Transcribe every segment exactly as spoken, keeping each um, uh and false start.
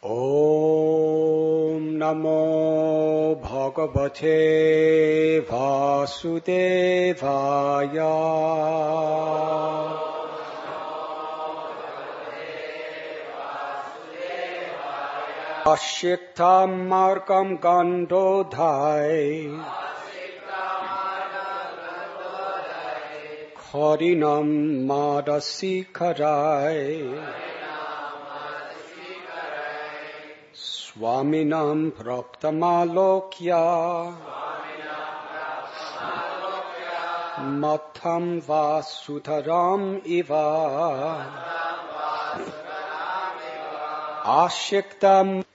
Om Namo Bhagavate Vasudevaya. Ashiktam Margam Gandodhai Karinam Madasikarai Swaminam Praptamalokya Matam Vasutaram Iva Ashiktam.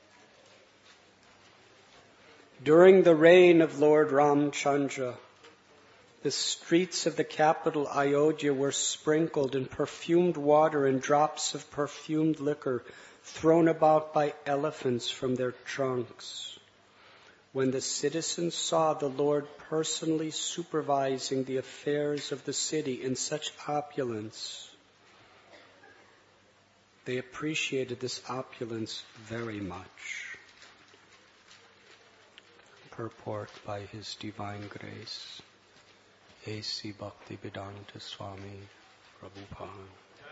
During the reign of Lord Ramchandra, the streets of the capital Ayodhya were sprinkled in perfumed water and drops of perfumed liquor thrown about by elephants from their trunks. When the citizens saw the Lord personally supervising the affairs of the city in such opulence, they appreciated this opulence very much. Purport by His Divine Grace, A C Bhaktivedanta Swami Prabhupada.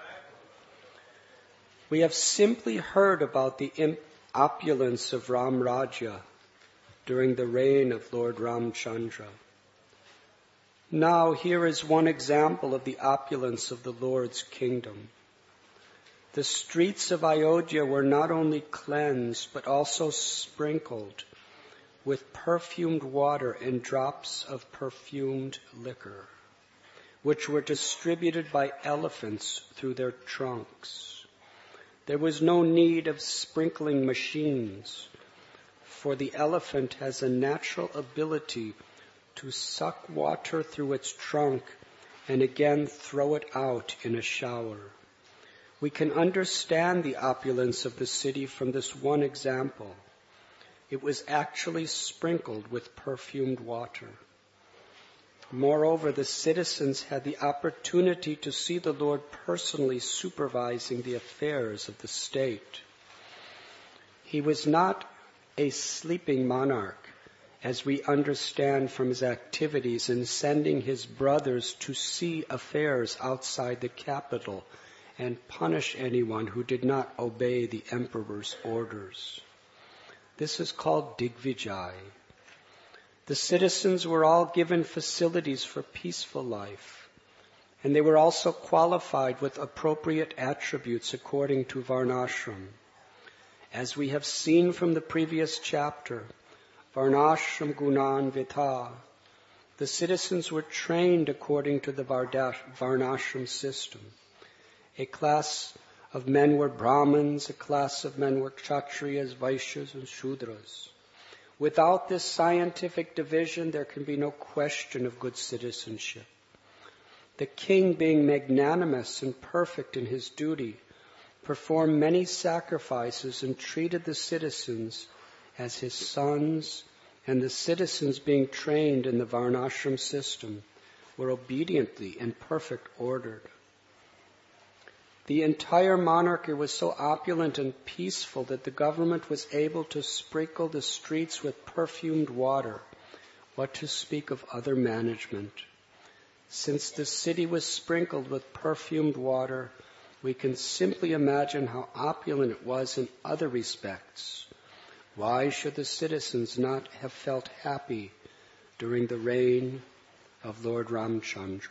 We have simply heard about the opulence of Ram Rajya during the reign of Lord Ramchandra. Now here is one example of the opulence of the Lord's kingdom. The streets of Ayodhya were not only cleansed but also sprinkled with perfumed water and drops of perfumed liquor, which were distributed by elephants through their trunks. There was no need of sprinkling machines, for the elephant has a natural ability to suck water through its trunk and again throw it out in a shower. We can understand the opulence of the city from this one example. It was actually sprinkled with perfumed water. Moreover, the citizens had the opportunity to see the Lord personally supervising the affairs of the state. He was not a sleeping monarch, as we understand from his activities in sending his brothers to see affairs outside the capital and punish anyone who did not obey the emperor's orders. This is called Digvijay. The citizens were all given facilities for peaceful life, and they were also qualified with appropriate attributes according to Varnashram. As we have seen from the previous chapter, Varnashram Gunan Vita, the citizens were trained according to the Varnashram system. A class of men were Brahmins, a class of men were Kshatriyas, Vaishyas, and Shudras. Without this scientific division, there can be no question of good citizenship. The king, being magnanimous and perfect in his duty, performed many sacrifices and treated the citizens as his sons, and the citizens, being trained in the Varnashram system, were obediently and perfect ordered. The entire monarchy was so opulent and peaceful that the government was able to sprinkle the streets with perfumed water. What to speak of other management? Since the city was sprinkled with perfumed water, we can simply imagine how opulent it was in other respects. Why should the citizens not have felt happy during the reign of Lord Ramchandra?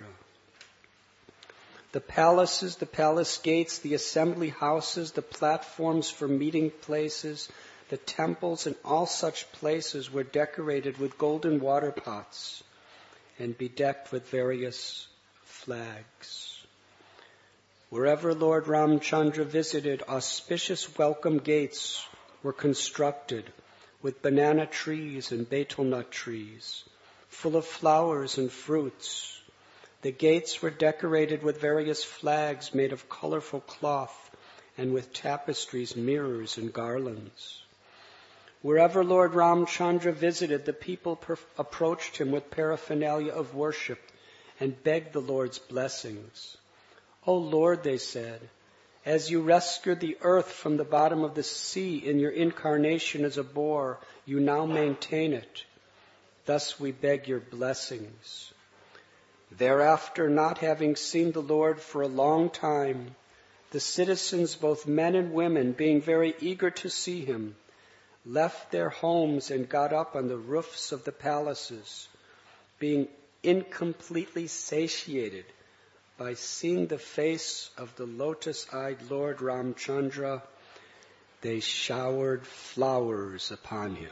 The palaces, the palace gates, the assembly houses, the platforms for meeting places, the temples, and all such places were decorated with golden water pots and bedecked with various flags. Wherever Lord Ramchandra visited, auspicious welcome gates were constructed with banana trees and betel nut trees, full of flowers and fruits. The gates were decorated with various flags made of colorful cloth and with tapestries, mirrors, and garlands. Wherever Lord Ramchandra visited, the people per- approached him with paraphernalia of worship and begged the Lord's blessings. "O Lord," they said, As you rescued the earth from the bottom of the sea in your incarnation as a boar, you now maintain it. Thus we beg your blessings. Thereafter, not having seen the Lord for a long time, the citizens, both men and women, being very eager to see him, left their homes and got up on the roofs of the palaces, being incompletely satiated by seeing the face of the lotus-eyed Lord Ramchandra. They showered flowers upon him.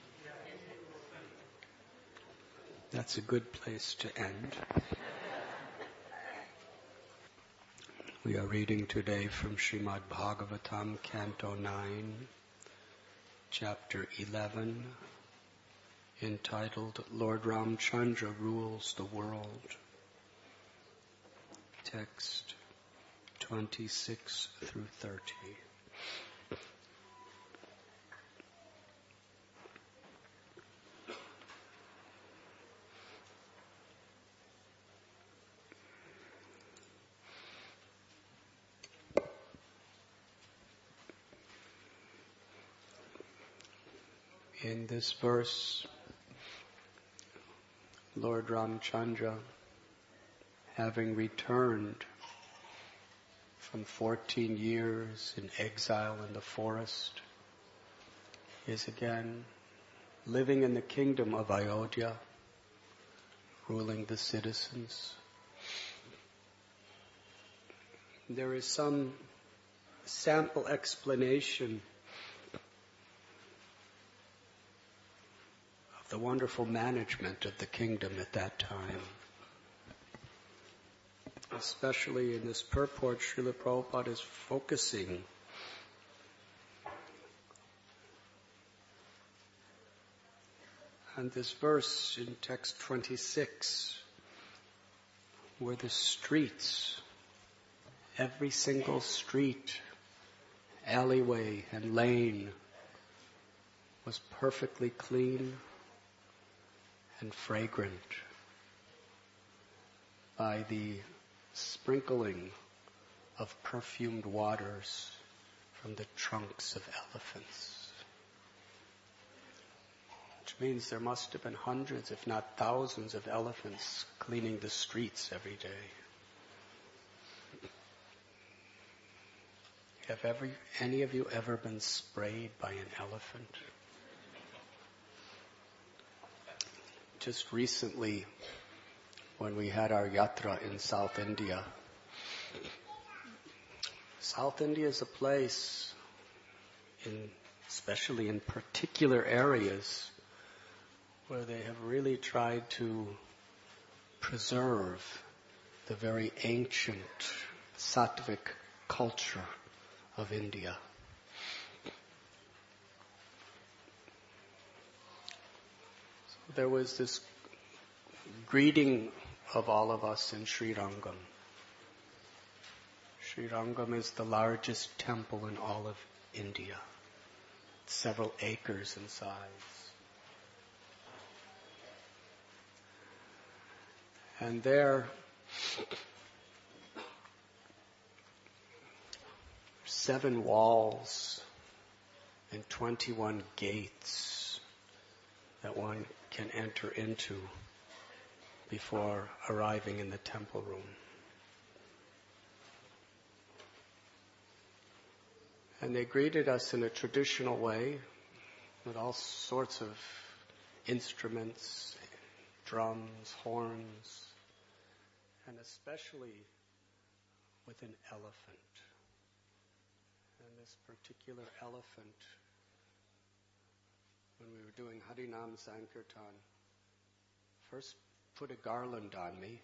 That's a good place to end. We are reading today from Srimad Bhagavatam, Canto nine, Chapter eleven, entitled Lord Ramchandra Rules the World. Text twenty-six through thirty. In this verse, Lord Ramchandra, having returned from fourteen years in exile in the forest, is again living in the kingdom of Ayodhya, ruling the citizens. There is some sample explanation of the wonderful management of the kingdom at that time. Especially in this purport, Srila Prabhupada is focusing on this verse in text twenty-six, where the streets, every single street, alleyway, and lane was perfectly clean and fragrant by the sprinkling of perfumed waters from the trunks of elephants. Which means there must have been hundreds, if not thousands, of elephants cleaning the streets every day. Have ever, any of you ever been sprayed by an elephant? Just recently, when we had our yatra in South India. South India is a place, in, especially in particular areas, where they have really tried to preserve the very ancient sattvic culture of India. So there was this greeting of all of us in Sri Rangam. Sri Rangam is the largest temple in all of India. It's several acres in size. And there, seven walls and twenty-one gates that one can enter into before arriving in the temple room. And they greeted us in a traditional way with all sorts of instruments, drums, horns, and especially with an elephant. And this particular elephant, when we were doing Harinam Sankirtan, first put a garland on me.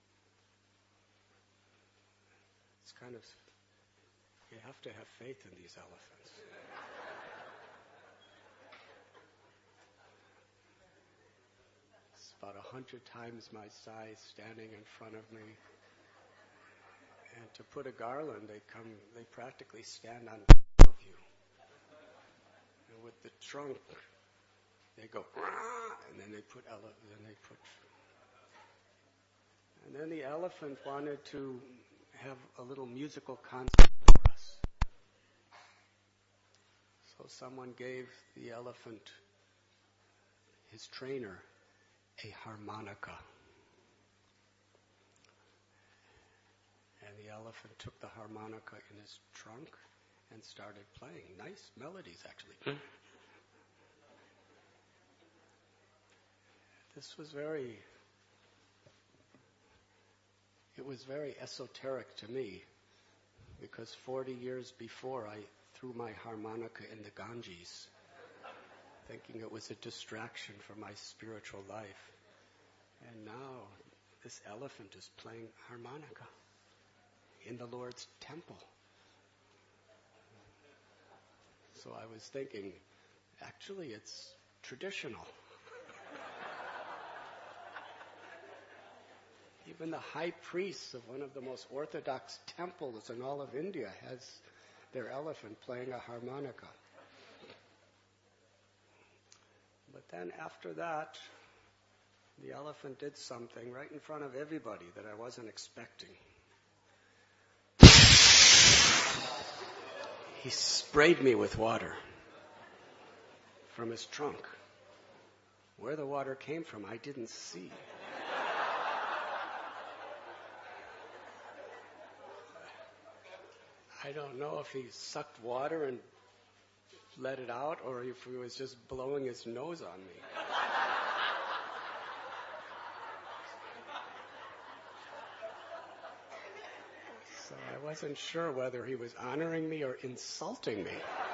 It's kind of, you have to have faith in these elephants. It's about a hundred times my size standing in front of me. And to put a garland, they come, they practically stand on top of you. And with the trunk, they go, and then they put, ele- then they put, and then the elephant wanted to have a little musical concert for us. So someone gave the elephant, his trainer, a harmonica. And the elephant took the harmonica in his trunk and started playing. Nice melodies, actually. This was very, it was very esoteric to me, because forty years before I threw my harmonica in the Ganges, thinking it was a distraction from my spiritual life. And now this elephant is playing harmonica in the Lord's temple. So I was thinking, actually it's traditional. Even the high priests of one of the most orthodox temples in all of India has their elephant playing a harmonica. But then after that, the elephant did something right in front of everybody that I wasn't expecting. He sprayed me with water from his trunk. Where the water came from, I didn't see. I don't know if he sucked water and let it out, or if he was just blowing his nose on me. So I wasn't sure whether he was honoring me or insulting me.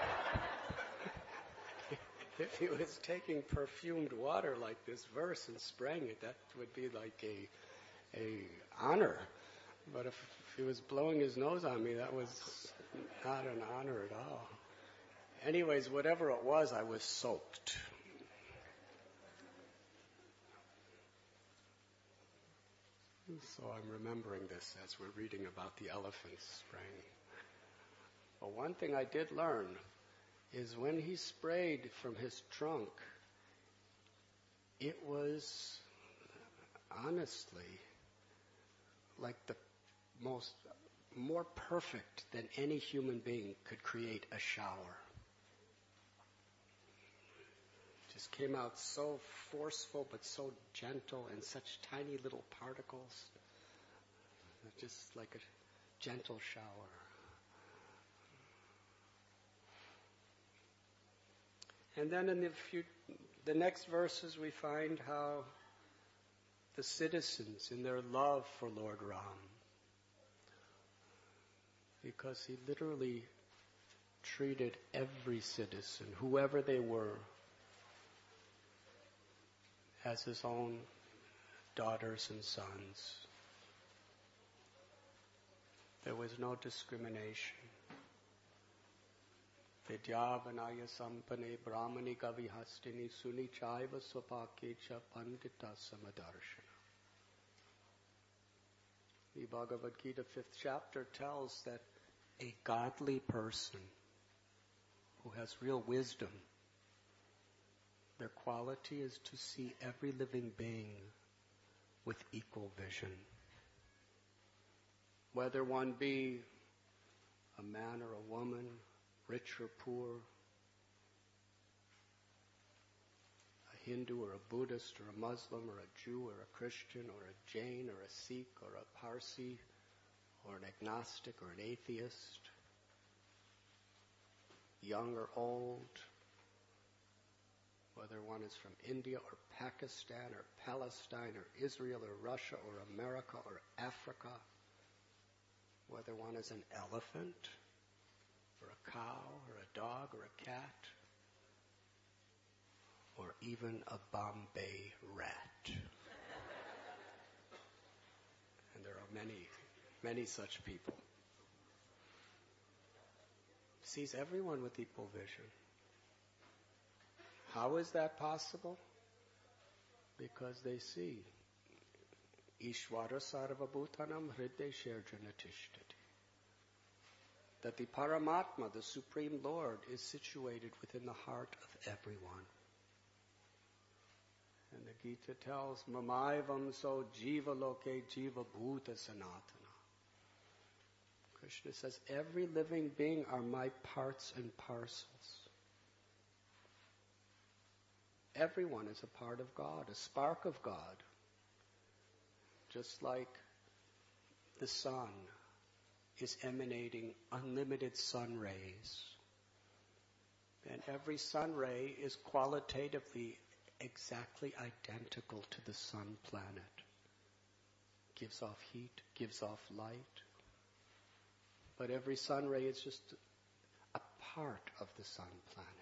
If he was taking perfumed water like this verse and spraying it, that would be like a a honor. But if he was blowing his nose on me, that was not an honor at all. Anyways, whatever it was, I was soaked. So I'm remembering this as we're reading about the elephant spraying. But one thing I did learn is when he sprayed from his trunk, it was honestly like the most, more perfect than any human being could create a shower. Just came out so forceful but so gentle, and such tiny little particles. Just like a gentle shower. And then in the few, the next verses we find how the citizens, in their love for Lord Ram, because he literally treated every citizen, whoever they were, as his own daughters and sons. There was no discrimination. Vidyavanaya sampane brahmani kavihastini suni chaiva swapakecha pandita samadarshana. The Bhagavad Gita fifth chapter tells that a godly person who has real wisdom, their quality is to see every living being with equal vision. Whether one be a man or a woman, rich or poor, a Hindu or a Buddhist or a Muslim or a Jew or a Christian or a Jain or a Sikh or a Parsi or an agnostic or an atheist, young or old, whether one is from India or Pakistan or Palestine or Israel or Russia or America or Africa, whether one is an elephant or a cow or a dog or a cat or even a Bombay rat. And there are many, many such people. Sees everyone with equal vision. How is that possible? Because they see Ishvara Sarvabhutanam Hriday Sherjanatishtati. That the Paramatma, the Supreme Lord, is situated within the heart of everyone. And the Gita tells, Mamaivam so jiva loke jiva bhuta sanatana. Krishna says, every living being are my parts and parcels. Everyone is a part of God, a spark of God. Just like the sun is emanating unlimited sun rays. And every sun ray is qualitatively exactly identical to the sun planet. Gives off heat, gives off light. But every sun ray is just a part of the sun planet.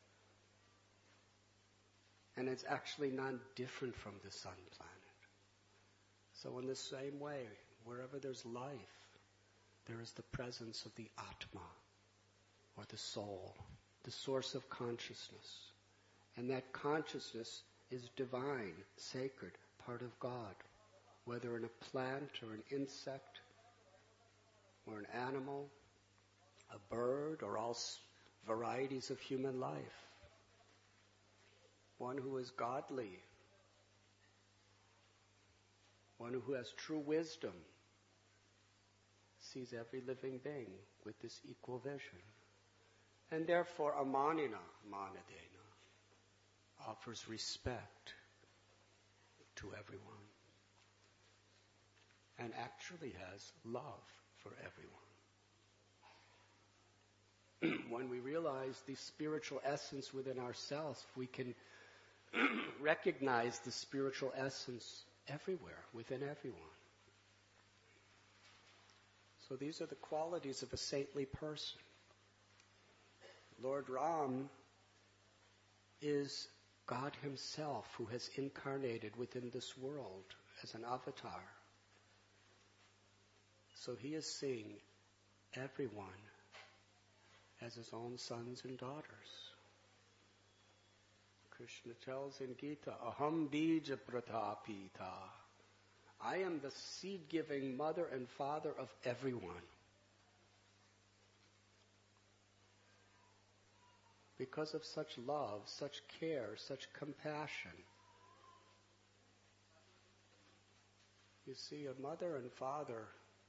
And it's actually not different from the sun planet. So in the same way, wherever there's life, there is the presence of the Atma, or the soul, the source of consciousness. And that consciousness is divine, sacred, part of God. Whether in a plant or an insect or an animal, a bird, or all varieties of human life. One who is godly, one who has true wisdom, sees every living being with this equal vision. And therefore, amanina manadena offers respect to everyone and actually has love for everyone. When we realize the spiritual essence within ourselves, we can recognize the spiritual essence everywhere, within everyone. So these are the qualities of a saintly person. Lord Ram is God himself who has incarnated within this world as an avatar. So he is seeing everyone as his own sons and daughters. Krishna tells in Gita, Aham bija pratapita. I am the seed-giving mother and father of everyone. Because of such love, such care, such compassion. You see, a mother and father,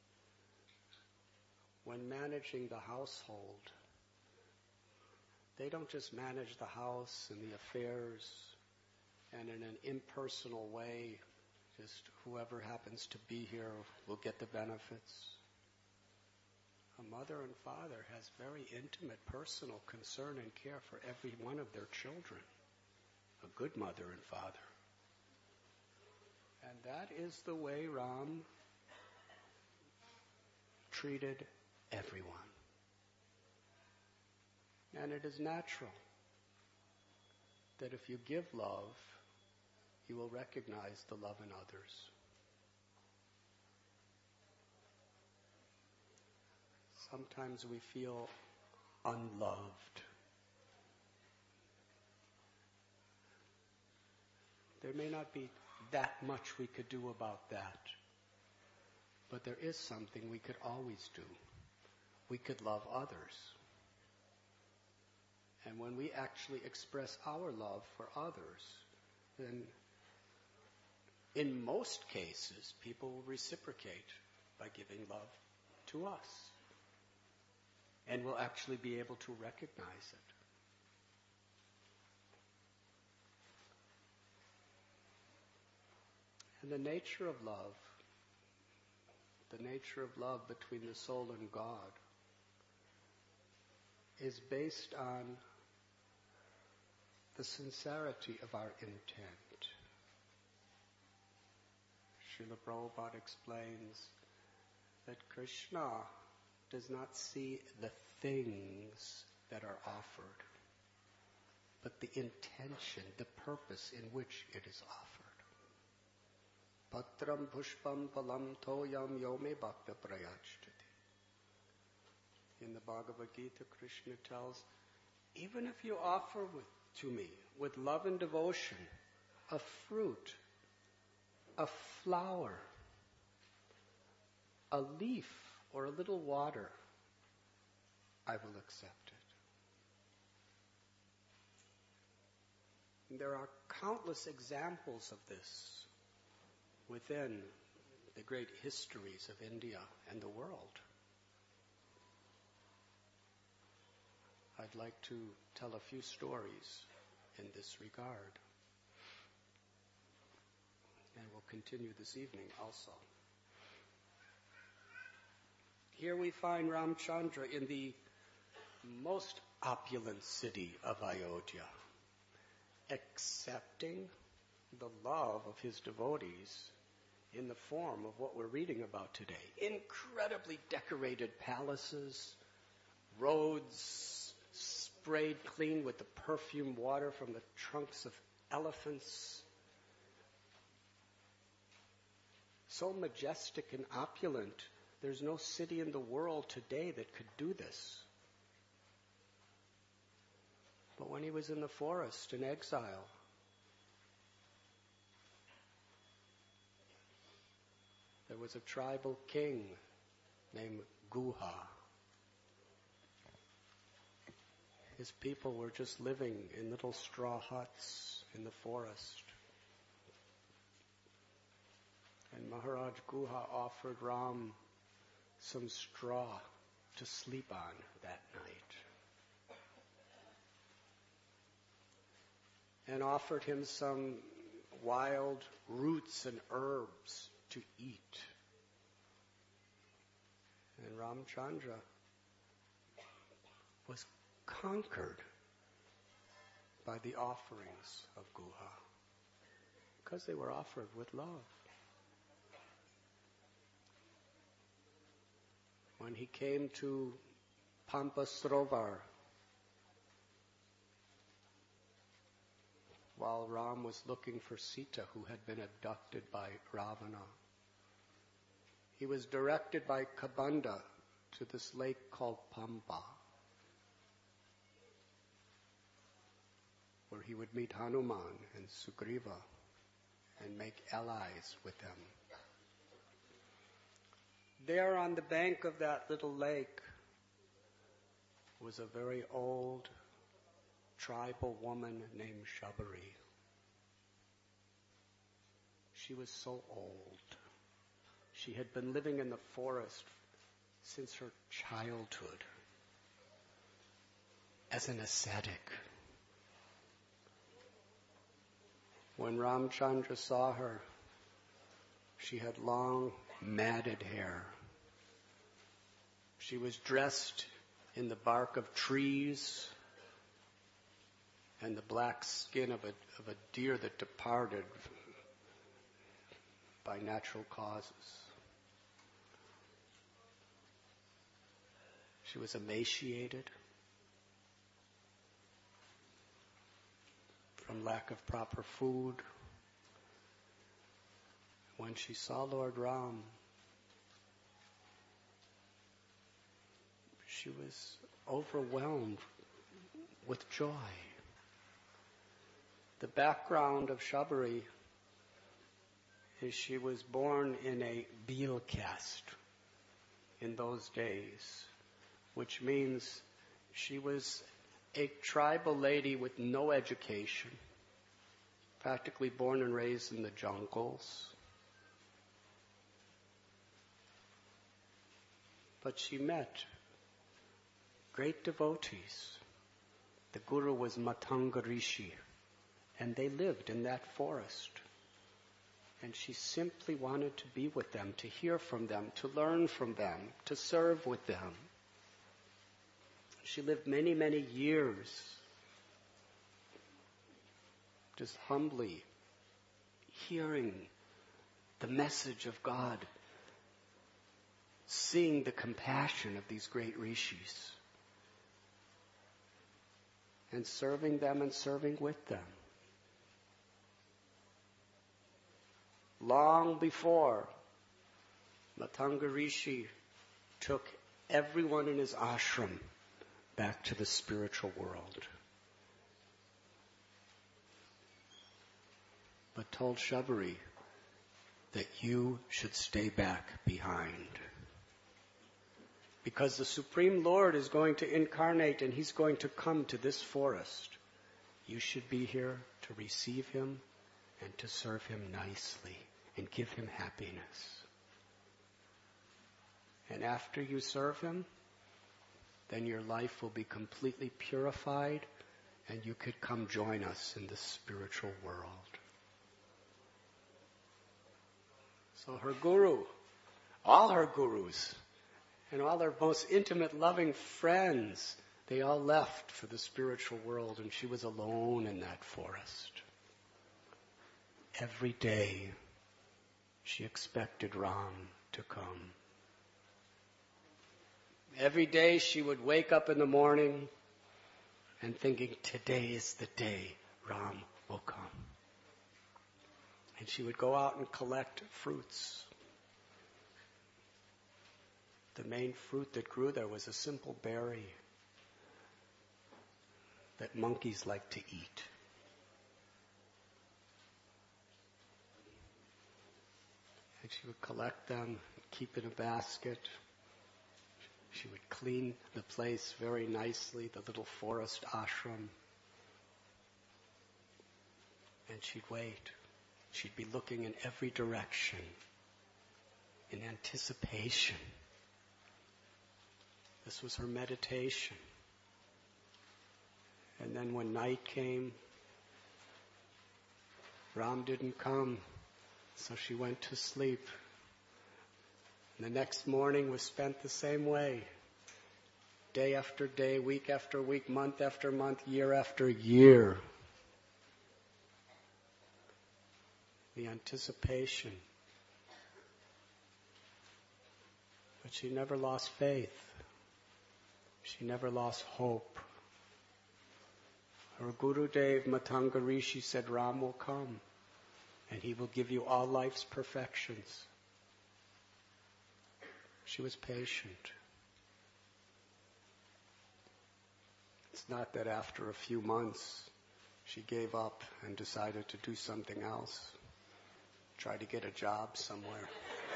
when managing the household, they don't just manage the house and the affairs and in an impersonal way, just whoever happens to be here will get the benefits. A mother and father has very intimate, personal concern and care for every one of their children. A good mother and father. And that is the way Ram treated everyone. And it is natural that if you give love, you will recognize the love in others. Sometimes we feel unloved. There may not be that much we could do about that, but there is something we could always do. We could love others. And when we actually express our love for others, then in most cases, people will reciprocate by giving love to us. And we'll actually be able to recognize it. And the nature of love, the nature of love between the soul and God, is based on the sincerity of our intent. Srila Prabhupada explains that Krishna does not see the things that are offered, but the intention, the purpose in which it is offered. Patram pushpam palam toyam yome bhakta prayachyati. In the Bhagavad Gita, Krishna tells, even if you offer with, to me with love and devotion a fruit, a flower, a leaf, or a little water, I will accept it. And there are countless examples of this within the great histories of India and the world. I'd like to tell a few stories in this regard. and will continue this evening also. Here we find Ramchandra in the most opulent city of Ayodhya, accepting the love of his devotees in the form of what we're reading about today. Incredibly decorated palaces, roads sprayed clean with the perfumed water from the trunks of elephants. So majestic and opulent, there's no city in the world today that could do this. But when he was in the forest in exile, there was a tribal king named Guha. His people were just living in little straw huts in the forest. And Maharaj Guha offered Ram some straw to sleep on that night. And offered him some wild roots and herbs to eat. And Ramchandra was conquered by the offerings of Guha, because they were offered with love. When he came to Pampasrovar, while Ram was looking for Sita, who had been abducted by Ravana, he was directed by Kabanda to this lake called Pampa, where he would meet Hanuman and Sugriva and make allies with them. There on the bank of that little lake was a very old tribal woman named Shabari. She was so old. She had been living in the forest since her childhood as an ascetic. When Ramchandra saw her, she had long, matted hair. She was dressed in the bark of trees and the black skin of a, of a deer that departed by natural causes. She was emaciated from lack of proper food. When she saw Lord Ram, she was overwhelmed with joy. The background of Shabari is she was born in a Bhil caste in those days, which means she was a tribal lady with no education, practically born and raised in the jungles. But she met great devotees. The Guru was Matanga Rishi, and they lived in that forest. And she simply wanted to be with them, to hear from them, to learn from them, to serve with them. She lived many, many years just humbly hearing the message of God, seeing the compassion of these great rishis, and serving them and serving with them. Long before, Matanga Rishi took everyone in his ashram back to the spiritual world, but told Shabari that you should stay back behind, because the Supreme Lord is going to incarnate and He's going to come to this forest. You should be here to receive Him and to serve Him nicely and give Him happiness. And after you serve Him, then your life will be completely purified and you could come join us in the spiritual world. So her guru, all her gurus, and all her most intimate, loving friends, they all left for the spiritual world, and she was alone in that forest. Every day, she expected Ram to come. Every day she would wake up in the morning and thinking, today is the day Ram will come. And she would go out and collect fruits. The main fruit that grew there was a simple berry that monkeys like to eat. And she would collect them, keep in a basket. She would clean the place very nicely, the little forest ashram. And she'd wait. She'd be looking in every direction in anticipation. This was her meditation. And then when night came, Ram didn't come, so she went to sleep. And the next morning was spent the same way. Day after day, week after week, month after month, year after year. The anticipation. But she never lost faith. She never lost hope. Her Gurudev Matanga Rishi said, Ram will come and he will give you all life's perfections. She was patient. It's not that after a few months she gave up and decided to do something else, try to get a job somewhere.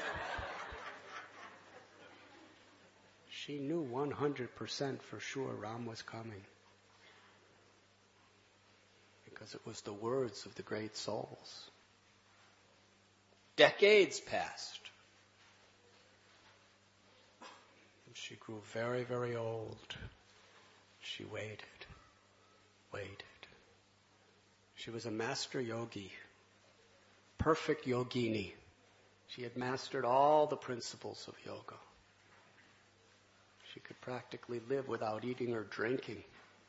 She knew one hundred percent for sure Ram was coming. Because it was the words of the great souls. Decades passed. And she grew very, very old. She waited, waited. She was a master yogi, perfect yogini. She had mastered all the principles of yoga. She could practically live without eating or drinking.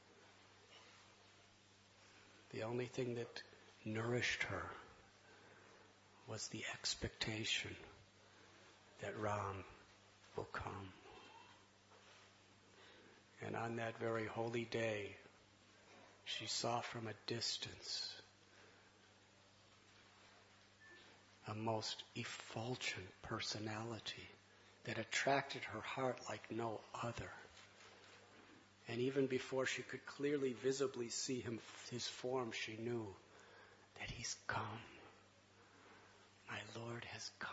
The only thing that nourished her was the expectation that Ram will come. And on that very holy day, she saw from a distance a most effulgent personality that attracted her heart like no other. And even before she could clearly, visibly see him, his form, she knew that he's come. My Lord has come.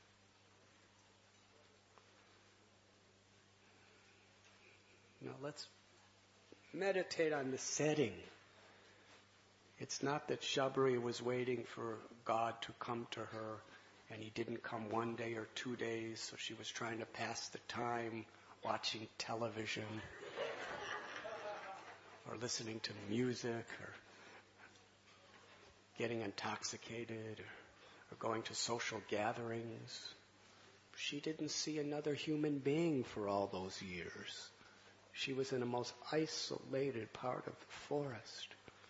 Now let's meditate on the setting. It's not that Shabari was waiting for God to come to her and he didn't come one day or two days, so she was trying to pass the time watching television or listening to music or getting intoxicated or, or going to social gatherings. She didn't see another human being for all those years. She was in a most isolated part of the forest.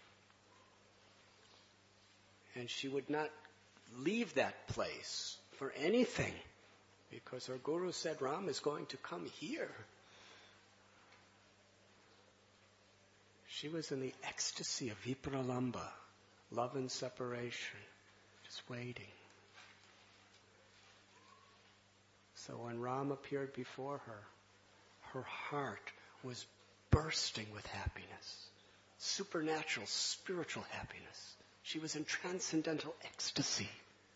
And she would not leave that place for anything because her guru said Ram is going to come here. She was in the ecstasy of vipralamba, love and separation, just waiting. So when Ram appeared before her, her heart was bursting with happiness, supernatural, spiritual happiness. She was in transcendental ecstasy.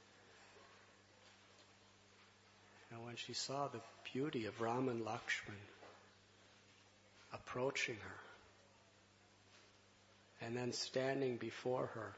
And when she saw the beauty of Ram and Lakshman approaching her, and then standing before her,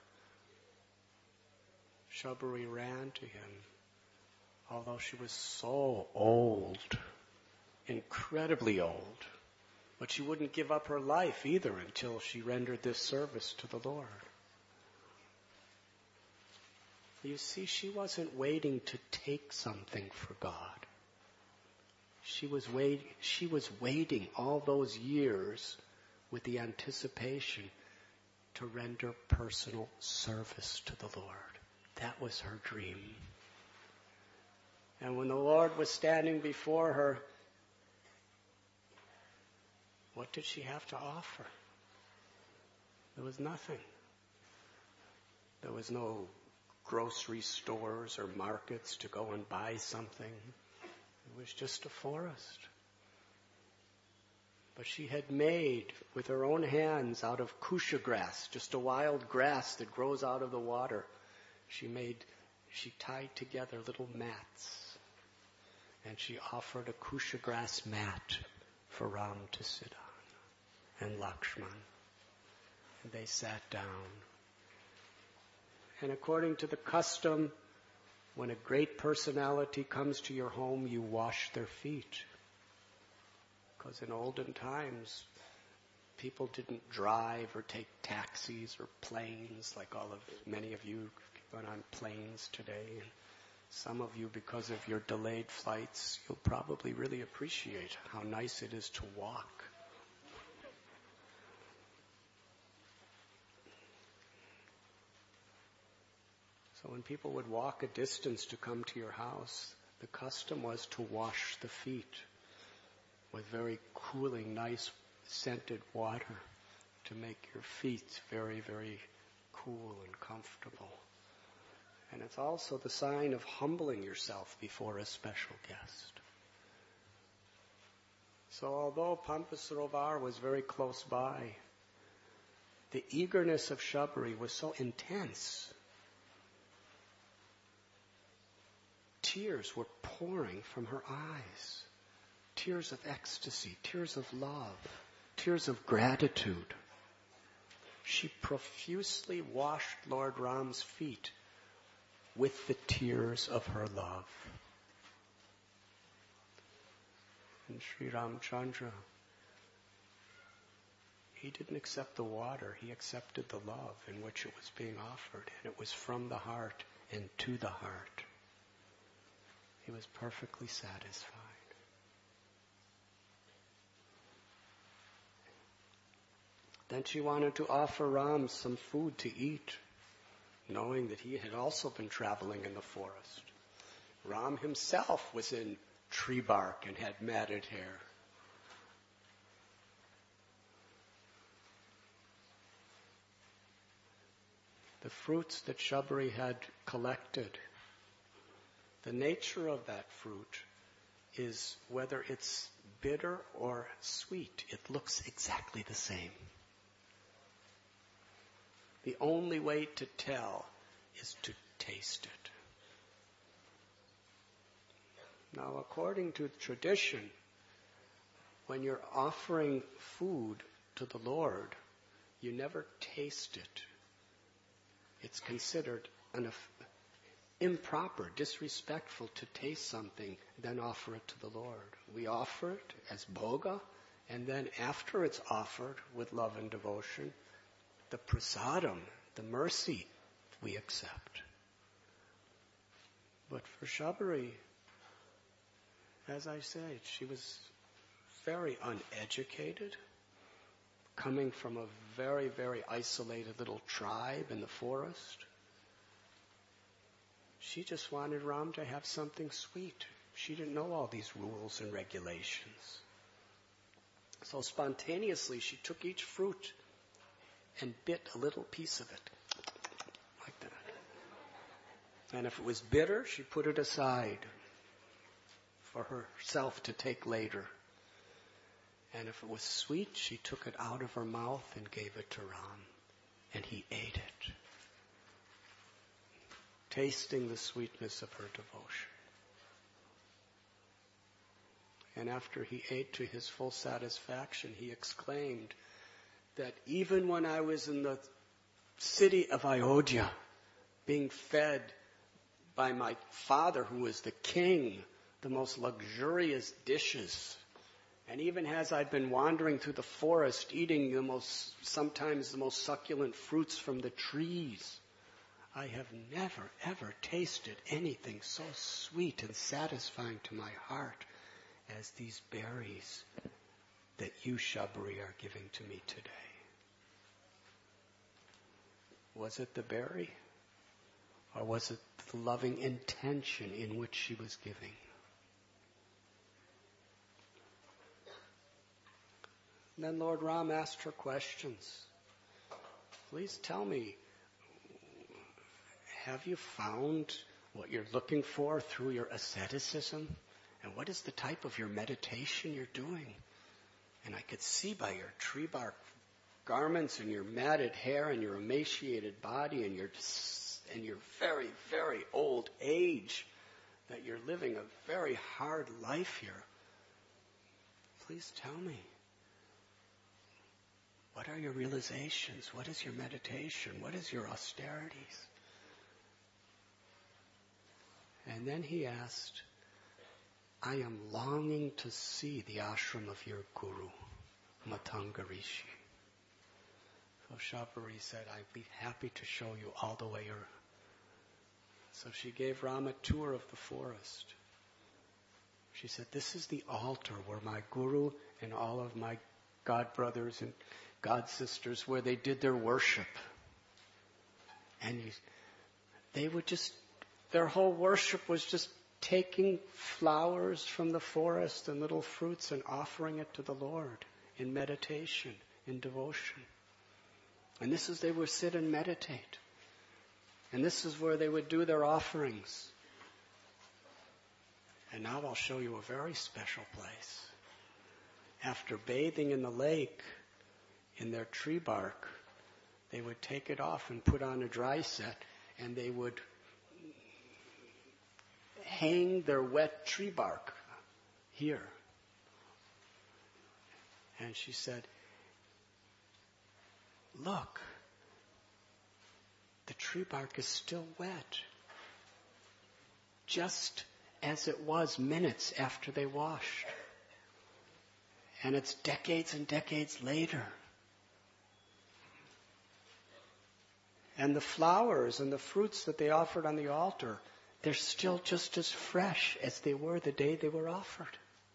Shabari ran to him, although she was so old, incredibly old. But she wouldn't give up her life either until she rendered this service to the Lord. You see, she wasn't waiting to take something for God. She was wait, she was waiting all those years with the anticipation to render personal service to the Lord. That was her dream. And when the Lord was standing before her, what did she have to offer? There was nothing. There was no grocery stores or markets to go and buy something. It was just a forest. But she had made with her own hands out of kusha grass, just a wild grass that grows out of the water. She made, she tied together little mats. And she offered a kusha grass mat for Ram to sit on. And Lakshman. And they sat down. And according to the custom, when a great personality comes to your home, you wash their feet. Because in olden times, people didn't drive or take taxis or planes like all of, many of you went on planes today. And some of you, because of your delayed flights, you'll probably really appreciate how nice it is to walk. So when people would walk a distance to come to your house, the custom was to wash the feet with very cooling, nice, scented water to make your feet very, very cool and comfortable. And it's also the sign of humbling yourself before a special guest. So although Pampa Sarovar was very close by, the eagerness of Shabari was so intense. Tears were pouring from her eyes. Tears of ecstasy, tears of love, tears of gratitude. She profusely washed Lord Ram's feet with the tears of her love. And Sri Ramchandra, he didn't accept the water, he accepted the love in which it was being offered. And it was from the heart and to the heart. He was perfectly satisfied. Then she wanted to offer Ram some food to eat, knowing that he had also been traveling in the forest. Ram himself was in tree bark and had matted hair. The fruits that Shabari had collected, the nature of that fruit is whether it's bitter or sweet. It looks exactly the same. The only way to tell is to taste it. Now, according to tradition, when you're offering food to the Lord, you never taste it. It's considered an improper, disrespectful to taste something, then offer it to the Lord. We offer it as bhoga, and then after it's offered with love and devotion, the prasadam, the mercy, we accept. But for Shabari, as I said, she was very uneducated, coming from a very, very isolated little tribe in the forest. She just wanted Ram to have something sweet. She didn't know all these rules and regulations. So spontaneously, she took each fruit and bit a little piece of it, like that. And if it was bitter, she put it aside for herself to take later. And if it was sweet, she took it out of her mouth and gave it to Ram. And he ate it, tasting the sweetness of her devotion. And after he ate to his full satisfaction, he exclaimed that even when I was in the city of Ayodhya, being fed by my father, who was the king, the most luxurious dishes, and even as I'd been wandering through the forest, eating the most, sometimes the most succulent fruits from the trees, I have never, ever tasted anything so sweet and satisfying to my heart as these berries that you, Shabari, are giving to me today. Was it the berry? Or was it the loving intention in which she was giving? And then Lord Ram asked her questions. Please tell me, have you found what you're looking for through your asceticism? And what is the type of your meditation you're doing? And I could see by your tree bark garments and your matted hair and your emaciated body and your and your very, very old age that you're living a very hard life here. Please tell me, what are your realizations? What is your meditation? What is your austerities? And then he asked, I am longing to see the ashram of your guru, Matanga Rishi. So Shabari said, I'd be happy to show you all the way around. So she gave Ram a tour of the forest. She said, this is the altar where my guru and all of my god brothers and god sisters, where they did their worship. And he, they would just, their whole worship was just taking flowers from the forest and little fruits and offering it to the Lord in meditation, in devotion. And this is, they would sit and meditate. And this is where they would do their offerings. And now I'll show you a very special place. After bathing in the lake, in their tree bark, they would take it off and put on a dry set, and they would hang their wet tree bark here. And she said, look, the tree bark is still wet, just as it was minutes after they washed. And it's decades and decades later. And the flowers and the fruits that they offered on the altar, they're still just as fresh as they were the day they were offered.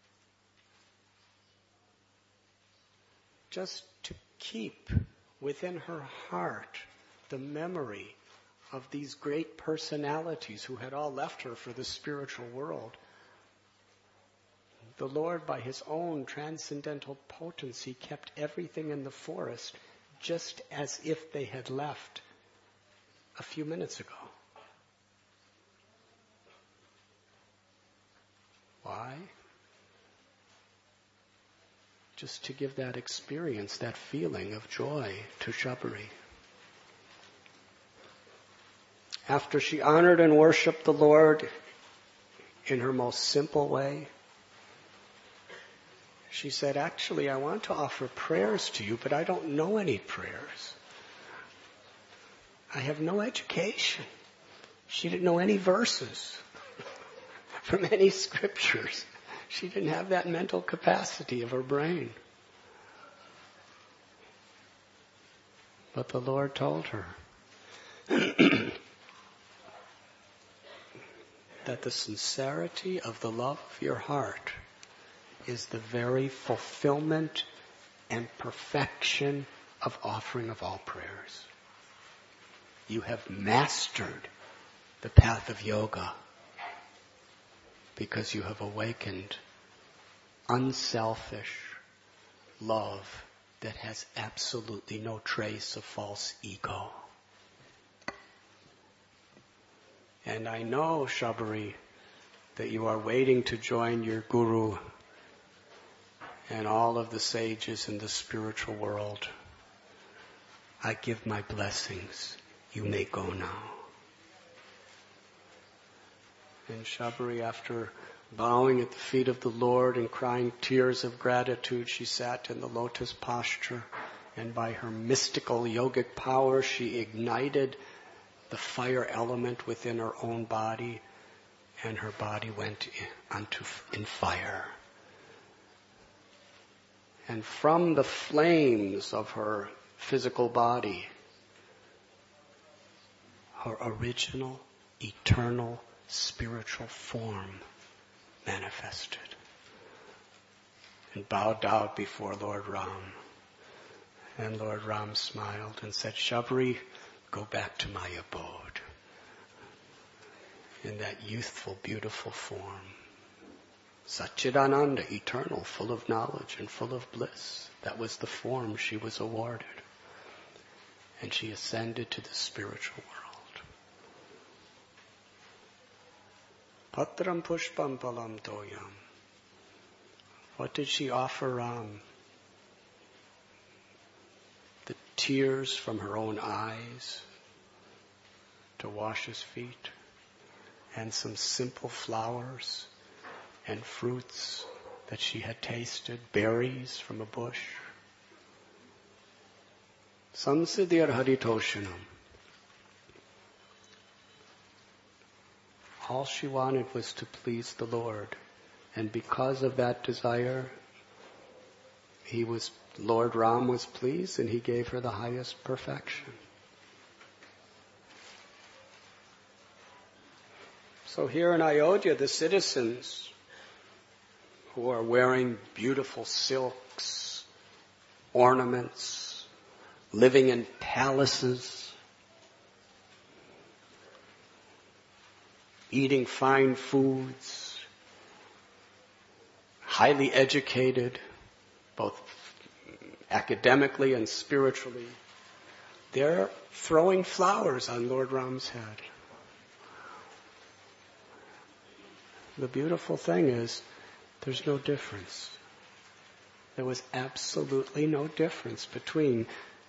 Just to keep within her heart the memory of these great personalities who had all left her for the spiritual world. The Lord, by his own transcendental potency, kept everything in the forest just as if they had left a few minutes ago. Why? Just to give that experience, that feeling of joy to Shabari. After she honored and worshipped the Lord in her most simple way, she said, actually, I want to offer prayers to you, but I don't know any prayers. I have no education. She didn't know any verses from any scriptures. She didn't have that mental capacity of her brain. But the Lord told her that the sincerity of the love of your heart is the very fulfillment and perfection of offering of all prayers. You have mastered the path of yoga because you have awakened unselfish love that has absolutely no trace of false ego. And I know, Shabari, that you are waiting to join your guru and all of the sages in the spiritual world. I give my blessings. You may go now. And Shabari, after bowing at the feet of the Lord and crying tears of gratitude, she sat in the lotus posture, and by her mystical yogic power, she ignited the fire element within her own body, and her body went in, onto, in fire. And from the flames of her physical body, her original, eternal, spiritual form manifested and bowed down before Lord Ram. And Lord Ram smiled and said, Shabri, go back to my abode in that youthful, beautiful form. Satchidananda, eternal, full of knowledge and full of bliss. That was the form she was awarded. And she ascended to the spiritual world. Patram pushpam palam toyam. What did she offer Ram? The tears from her own eyes to wash his feet, and some simple flowers and fruits that she had tasted, berries from a bush. Samsiddhir haritoshanam. All she wanted was to please the Lord. And because of that desire, he was, Lord Ram was pleased and he gave her the highest perfection. So here in Ayodhya, the citizens who are wearing beautiful silks, ornaments, living in palaces, eating fine foods, highly educated, both academically and spiritually, they're throwing flowers on Lord Ram's head. The beautiful thing is, there's no difference. There was absolutely no difference between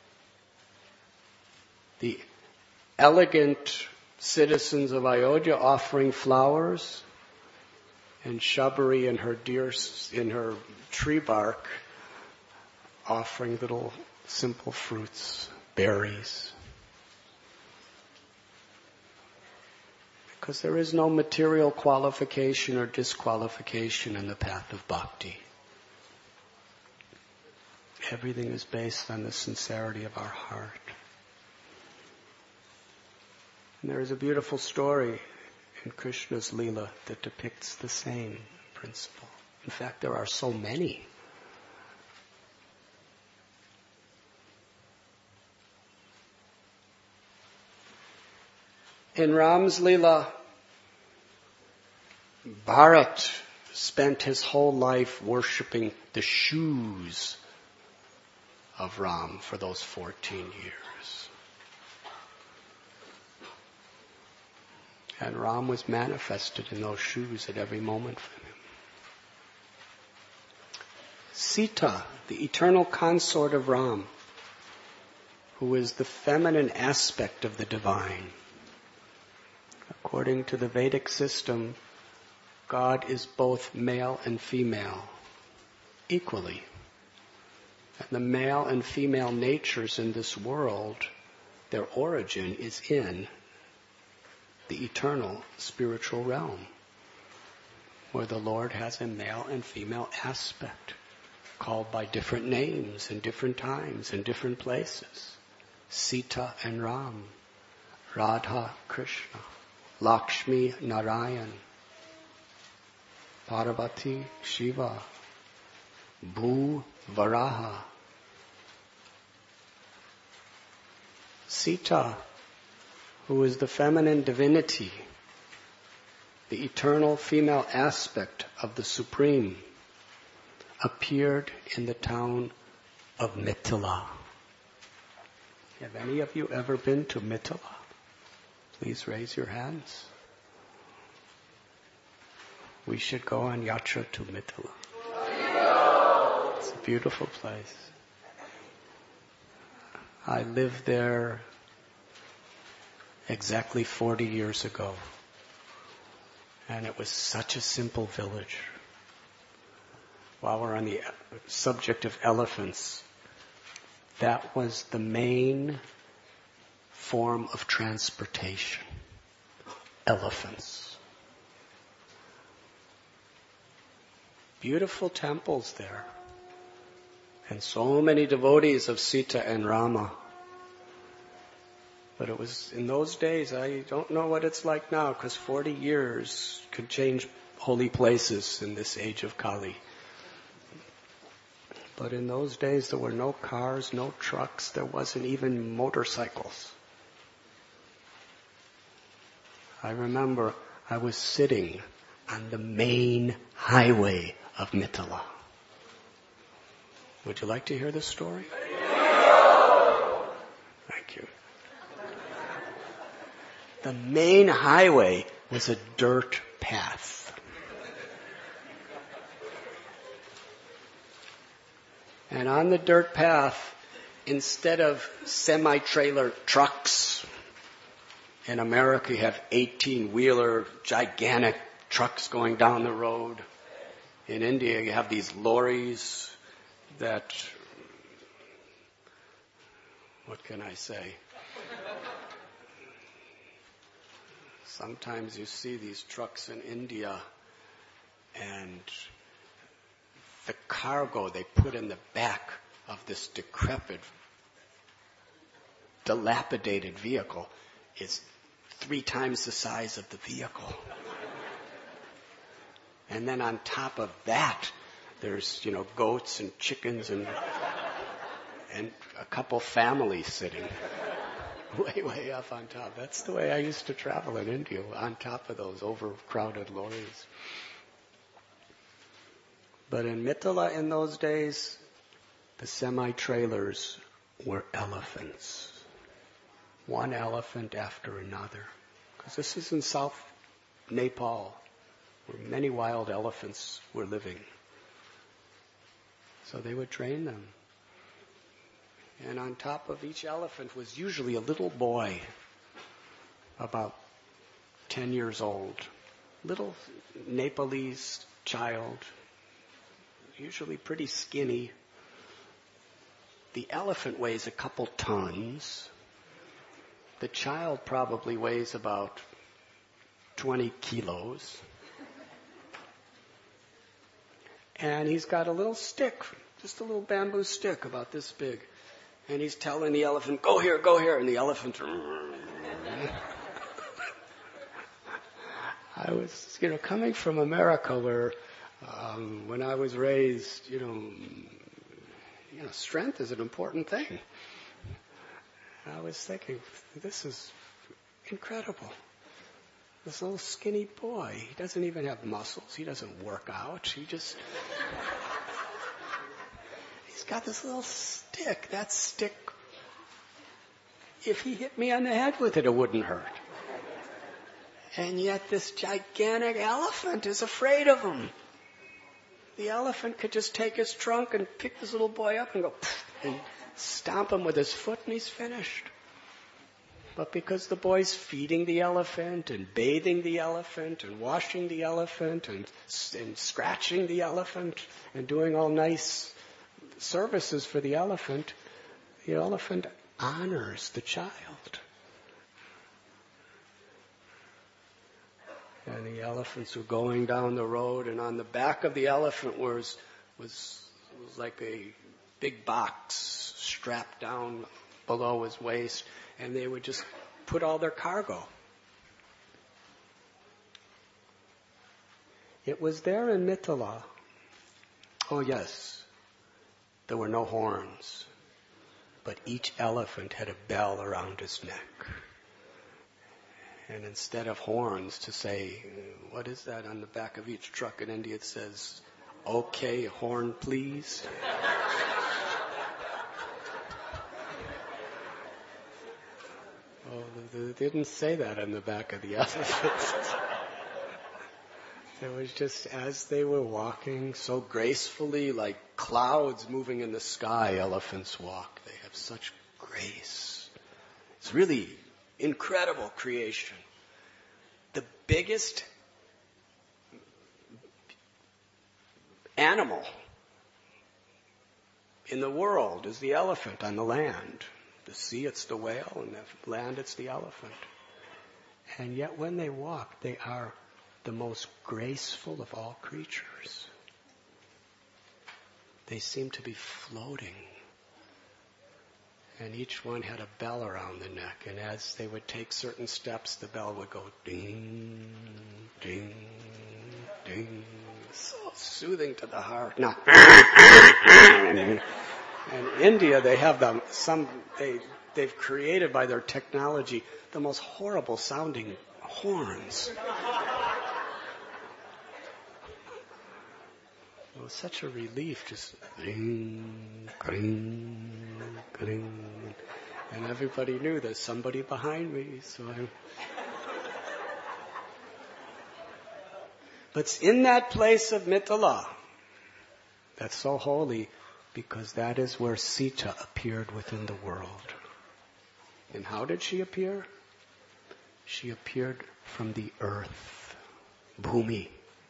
the elegant citizens of Ayodhya offering flowers and Shabari in her deer, in her tree bark offering little simple fruits, berries. Because there is no material qualification or disqualification in the path of bhakti. Everything is based on the sincerity of our heart. And there is a beautiful story in Krishna's Leela that depicts the same principle. In fact, there are so many. In Ram's Leela, Bharat spent his whole life worshipping the shoes of Ram for those fourteen years. And Ram was manifested in those shoes at every moment for him. Sita, the eternal consort of Ram, who is the feminine aspect of the divine. According to the Vedic system, God is both male and female, equally. And the male and female natures in this world, their origin is in the eternal spiritual realm, where the Lord has a male and female aspect, called by different names in different times and different places. Sita and Ram, Radha, Krishna, Lakshmi, Narayan, Parvati, Shiva, Bhu, Varaha. Sita, who is the feminine divinity, the eternal female aspect of the Supreme, appeared in the town of Mithila. Have any of you ever been to Mithila? Please raise your hands. We should go on yatra to Mithila. It's a beautiful place. I lived there exactly forty years ago. And it was such a simple village. While we're on the subject of elephants, that was the main form of transportation. Elephants. Beautiful temples there. And so many devotees of Sita and Rama. But it was in those days. I don't know what it's like now, because forty years could change holy places in this age of Kali. But in those days there were no cars, no trucks, there wasn't even motorcycles. I remember I was sitting on the main highway of Mithila. Would you like to hear this story? Thank you. The main highway was a dirt path. And on the dirt path, instead of semi-trailer trucks, in America you have eighteen-wheeler, gigantic trucks going down the road. In India you have these lorries that, what can I say? Sometimes you see these trucks in India and the cargo they put in the back of this decrepit, dilapidated vehicle is three times the size of the vehicle. And then on top of that, there's, you know, goats and chickens and and a couple families sitting way, way up on top. That's the way I used to travel in India, on top of those overcrowded lorries. But in Mithila in those days, the semi-trailers were elephants. One elephant after another. Because this is in South Nepal, where many wild elephants were living. So they would train them. And on top of each elephant was usually a little boy, about ten years old. Little Nepalese child, usually pretty skinny. The elephant weighs a couple tons. The child probably weighs about twenty kilos. And he's got a little stick, just a little bamboo stick about this big. And he's telling the elephant, go here, go here. And the elephant... I was, you know, coming from America where um, when I was raised, you know, you know, strength is an important thing. I was thinking, this is incredible. This little skinny boy, he doesn't even have muscles. He doesn't work out. He just... He's got this little stick. That stick, if he hit me on the head with it, it wouldn't hurt. And yet this gigantic elephant is afraid of him. The elephant could just take his trunk and pick this little boy up and go, and stomp him with his foot, and he's finished. But because the boy's feeding the elephant and bathing the elephant and washing the elephant and, and scratching the elephant and doing all nice services for the elephant, the elephant honors the child. And the elephants were going down the road, and on the back of the elephant was was was like a big box strapped down below his waist, and they would just put all their cargo. It was there in Mithila. Oh yes, there were no horns, but each elephant had a bell around his neck. And instead of horns, to say, what is that on the back of each truck in India? It says, okay, horn please. Oh, they didn't say that on the back of the elephants. It was just as they were walking so gracefully, like clouds moving in the sky, elephants walk. They have such grace. It's really incredible creation. The biggest animal in the world is the elephant on the land. The sea, it's the whale, and the land, it's the elephant. And yet when they walk, they are the most graceful of all creatures. They seem to be floating. And each one had a bell around the neck. And as they would take certain steps, the bell would go ding, ding, ding. So soothing to the heart. Now, in India, they have them, some, they, they've created by their technology the most horrible sounding horns. It was such a relief, just ring, ring, ring. And everybody knew there's somebody behind me, so I... But it's in that place of Mithila that's so holy, because that is where Sita appeared within the world. And how did she appear? She appeared from the earth, Bhumi.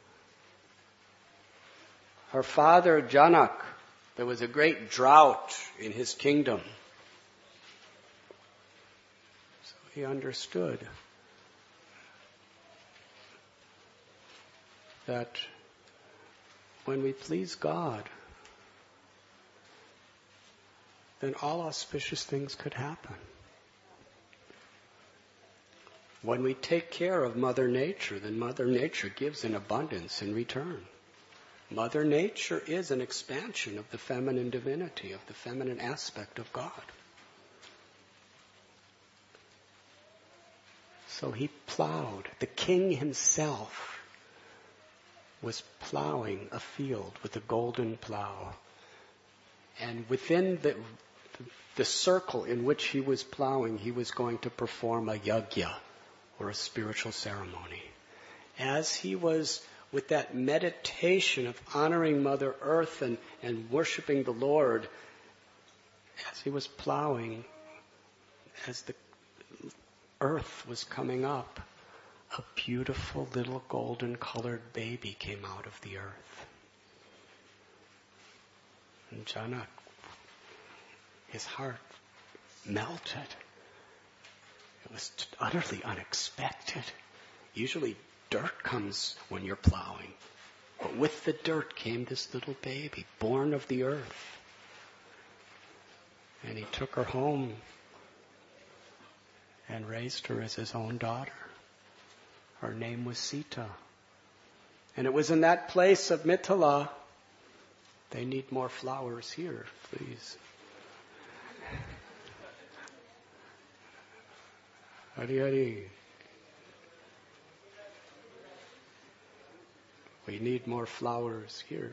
Her father, Janak, there was a great drought in his kingdom. So he understood that when we please God, then all auspicious things could happen. When we take care of Mother Nature, then Mother Nature gives in abundance in return. Mother Nature is an expansion of the feminine divinity, of the feminine aspect of God. So he plowed. The king himself was plowing a field with a golden plow. And within the, the circle in which he was plowing, he was going to perform a yajna, or a spiritual ceremony. As he was with that meditation of honoring Mother Earth and, and worshiping the Lord, as he was plowing, as the earth was coming up, a beautiful little golden colored baby came out of the earth. And Janak, his heart melted. It was utterly unexpected. Usually dirt comes when you're plowing. But with the dirt came this little baby, born of the earth. And he took her home and raised her as his own daughter. Her name was Sita. And it was in that place of Mithila. They need more flowers here, please. Hari Hari. We need more flowers here.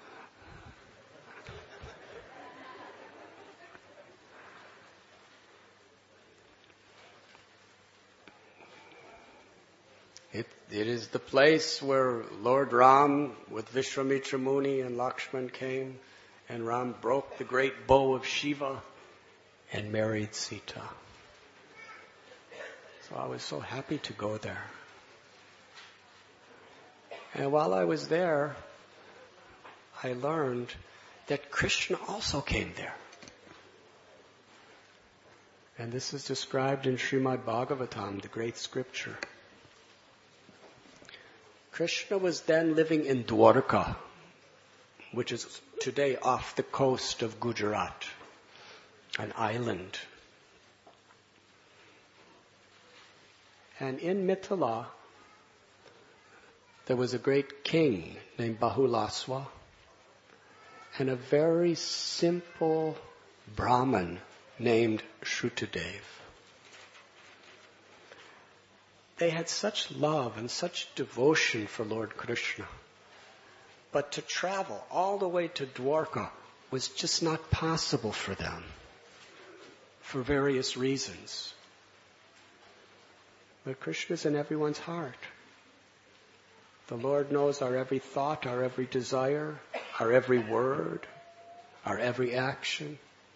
It, it is the place where Lord Ram with Vishwamitra Muni and Lakshman came, and Ram broke the great bow of Shiva and married Sita. So I was so happy to go there. And while I was there, I learned that Krishna also came there. And this is described in Srimad Bhagavatam, the great scripture. Krishna was then living in Dwarka, which is today off the coast of Gujarat, an island. And in Mithila, there was a great king named Bahulaswa and a very simple Brahmin named Shrutadev. They had such love and such devotion for Lord Krishna. But to travel all the way to Dwarka was just not possible for them for various reasons. But Krishna's in everyone's heart. The Lord knows our every thought, our every desire, our every word, our every action.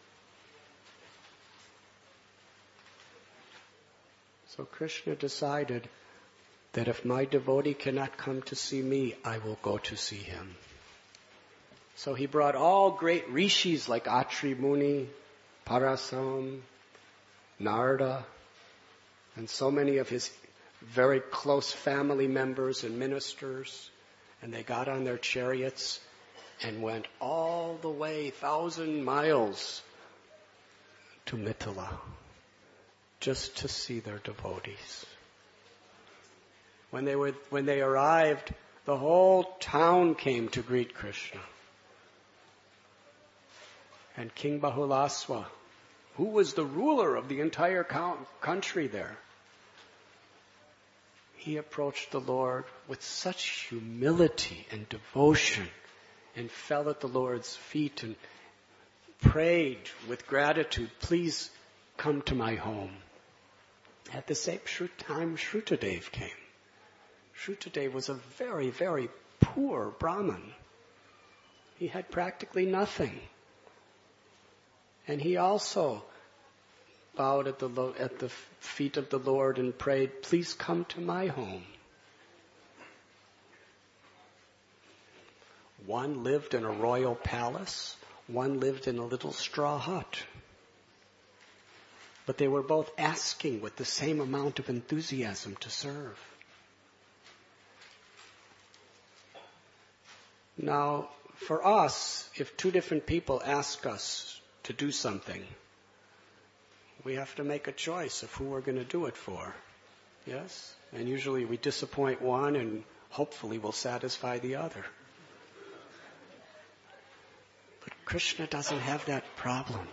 So Krishna decided that if my devotee cannot come to see me, I will go to see him. So he brought all great rishis like Atri Muni, Parasam, Narada, and so many of his very close family members and ministers, and they got on their chariots and went all the way, thousand miles, to Mithila just to see their devotees. When they were, when they arrived, the whole town came to greet Krishna. And King Bahulaswa, who was the ruler of the entire country there, he approached the Lord with such humility and devotion and fell at the Lord's feet and prayed with gratitude, please come to my home. At the same time, Shrutadev came. Shrutadev was a very, very poor Brahmin. He had practically nothing. And he also bowed at the, at the feet of the Lord and prayed, please come to my home. One lived in a royal palace, one lived in a little straw hut. But they were both asking with the same amount of enthusiasm to serve. Now, for us, if two different people ask us to do something, we have to make a choice of who we're going to do it for. Yes? And usually we disappoint one and hopefully we'll satisfy the other. But Krishna doesn't have that problem.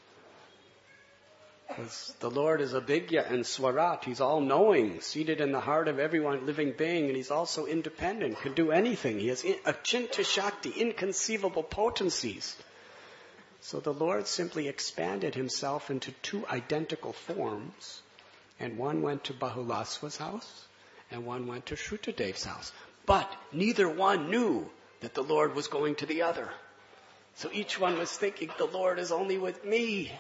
Because the Lord is Abhigya and Swarat. He's all-knowing, seated in the heart of everyone living being, and He's also independent, can do anything. He has Achinta Shakti, inconceivable potencies. So the Lord simply expanded Himself into two identical forms, and one went to Bahulaswa's house, and one went to Shrutadev's house. But neither one knew that the Lord was going to the other. So each one was thinking, the Lord is only with me.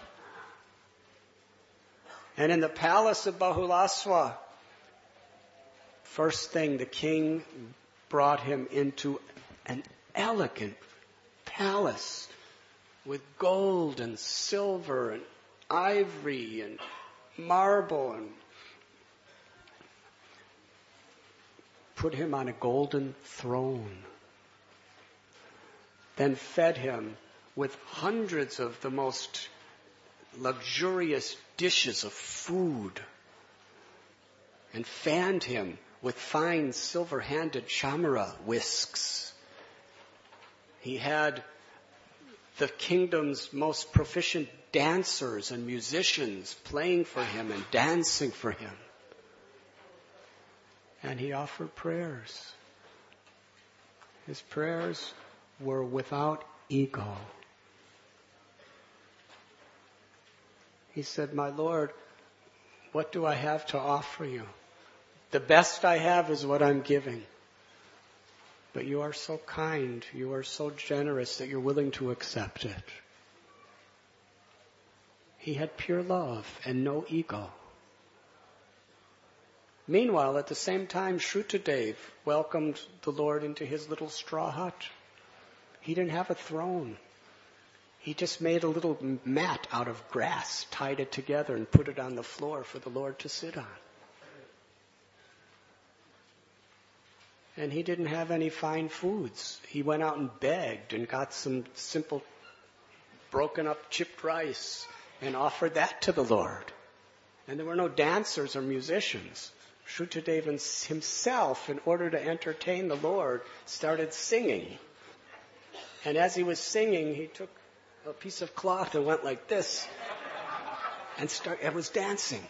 And in the palace of Bahulaswa, first thing, the king brought him into an elegant palace with gold and silver and ivory and marble, and put him on a golden throne. Then fed him with hundreds of the most luxurious dishes of food, and fanned him with fine silver-handed chamara whisks. He had the kingdom's most proficient dancers and musicians playing for him and dancing for him. And he offered prayers. His prayers were without ego. He said, my Lord, what do I have to offer you? The best I have is what I'm giving. But you are so kind, you are so generous that you're willing to accept it. He had pure love and no ego. Meanwhile, at the same time, Shrutadev welcomed the Lord into his little straw hut. He didn't have a throne. He just made a little mat out of grass, tied it together, and put it on the floor for the Lord to sit on. And he didn't have any fine foods. He went out and begged and got some simple broken up chipped rice and offered that to the Lord. And there were no dancers or musicians. Shrutadev himself, in order to entertain the Lord, started singing. And as he was singing, he took a piece of cloth and went like this and start, and was dancing.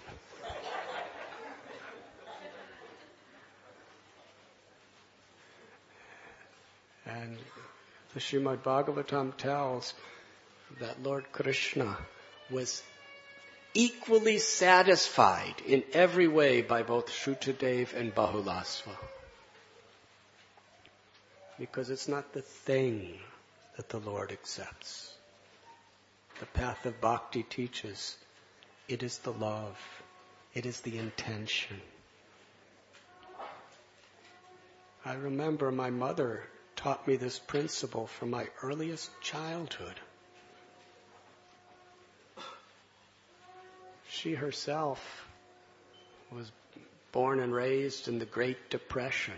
And the Srimad Bhagavatam tells that Lord Krishna was equally satisfied in every way by both Shrutadev and Bahulasva. Because it's not the thing that the Lord accepts. The path of bhakti teaches it is the love, it is the intention. I remember my mother taught me this principle from my earliest childhood. She herself was born and raised in the Great Depression.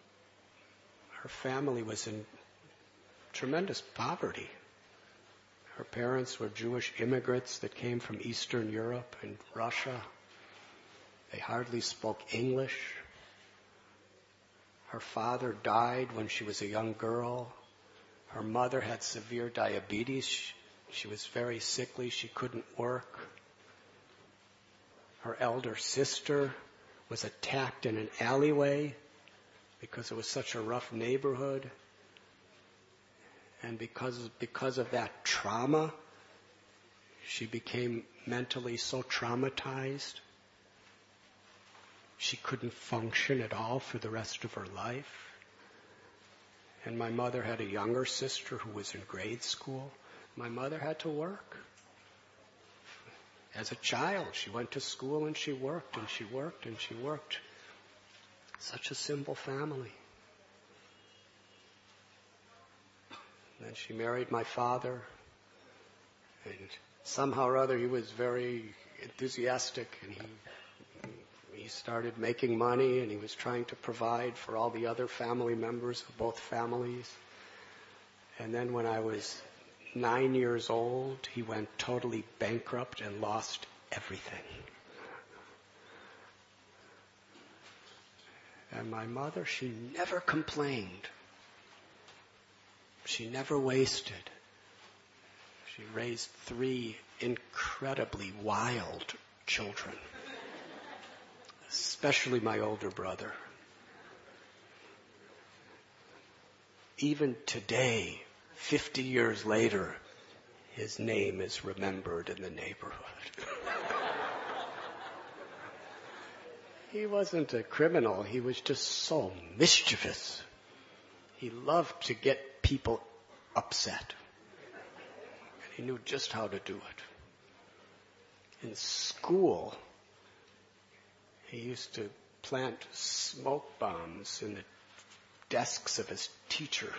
Her family was in tremendous poverty. Her parents were Jewish immigrants that came from Eastern Europe and Russia. They hardly spoke English. Her father died when she was a young girl. Her mother had severe diabetes. She was very sickly. She couldn't work. Her elder sister was attacked in an alleyway because it was such a rough neighborhood. And because, because of that trauma, she became mentally so traumatized, she couldn't function at all for the rest of her life. And my mother had a younger sister who was in grade school. My mother had to work. As a child, she went to school and she worked and she worked and she worked. Such a simple family. Then she married my father, and somehow or other he was very enthusiastic, and he he started making money, and he was trying to provide for all the other family members of both families. And then when I was nine years old, he went totally bankrupt and lost everything. And my mother, she never complained. She never wasted. She raised three incredibly wild children, especially my older brother. Even today, fifty years later, his name is remembered in the neighborhood. He wasn't a criminal. He was just so mischievous. He loved to get people upset. And he knew just how to do it. In school, he used to plant smoke bombs in the desks of his teacher.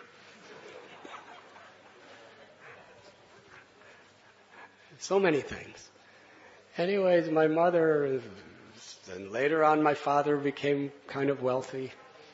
So many things. Anyways, my mother, and later on my father became kind of wealthy.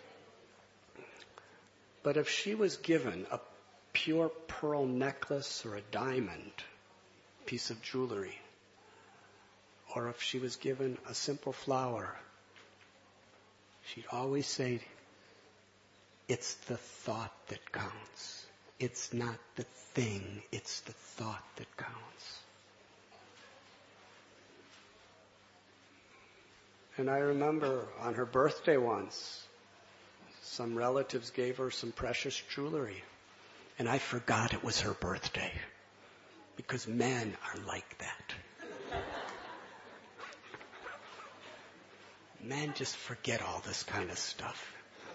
But if she was given a pure pearl necklace or a diamond piece of jewelry, or if she was given a simple flower, she'd always say, it's the thought that counts. It's not the thing, it's the thought that counts. And I remember on her birthday once, some relatives gave her some precious jewelry. And I forgot it was her birthday. Because men are like that. Men just forget all this kind of stuff.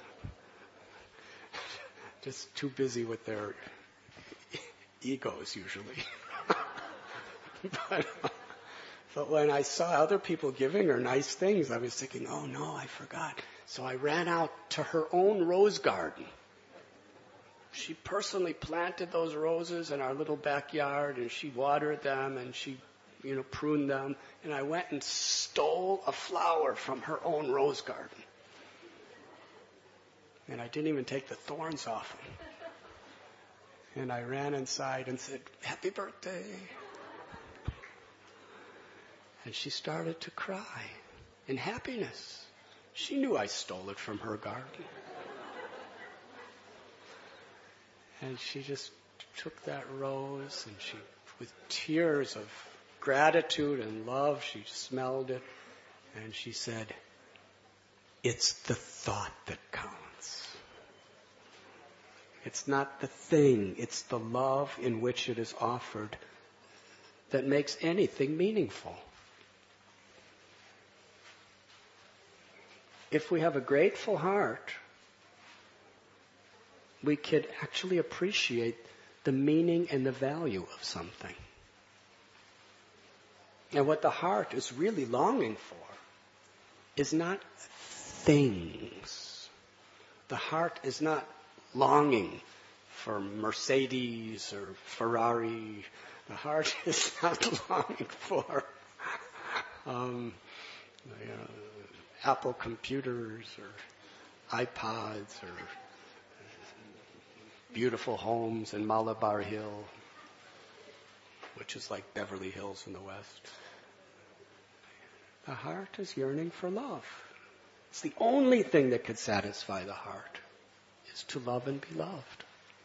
Just too busy with their egos usually. but, but when I saw other people giving her nice things, I was thinking, oh no, I forgot. So I ran out to her own rose garden. She personally planted those roses in our little backyard, and she watered them, and she, you know, pruned them. And I went and stole a flower from her own rose garden. And I didn't even take the thorns off them. And I ran inside and said, "Happy birthday." And she started to cry in happiness. She knew I stole it from her garden. And she just took that rose and she, with tears of gratitude and love, she smelled it and she said, "It's the thought that counts. It's not the thing, it's the love in which it is offered that makes anything meaningful." If we have a grateful heart, we could actually appreciate the meaning and the value of something. And what the heart is really longing for is not things. The heart is not longing for Mercedes or Ferrari. The heart is not longing for um, you know, Apple computers or iPods or beautiful homes in Malabar Hill. which is like Beverly Hills in the West. The heart is yearning for love. It's the only thing that could satisfy the heart, is to love and be loved.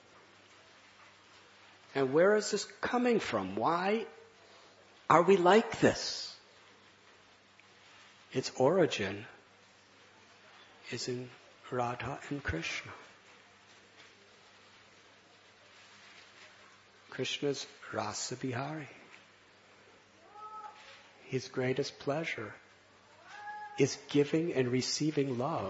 And where is this coming from? Why are we like this? Its origin is in Radha and Krishna. Krishna's Rasa Bihari. His greatest pleasure is giving and receiving love.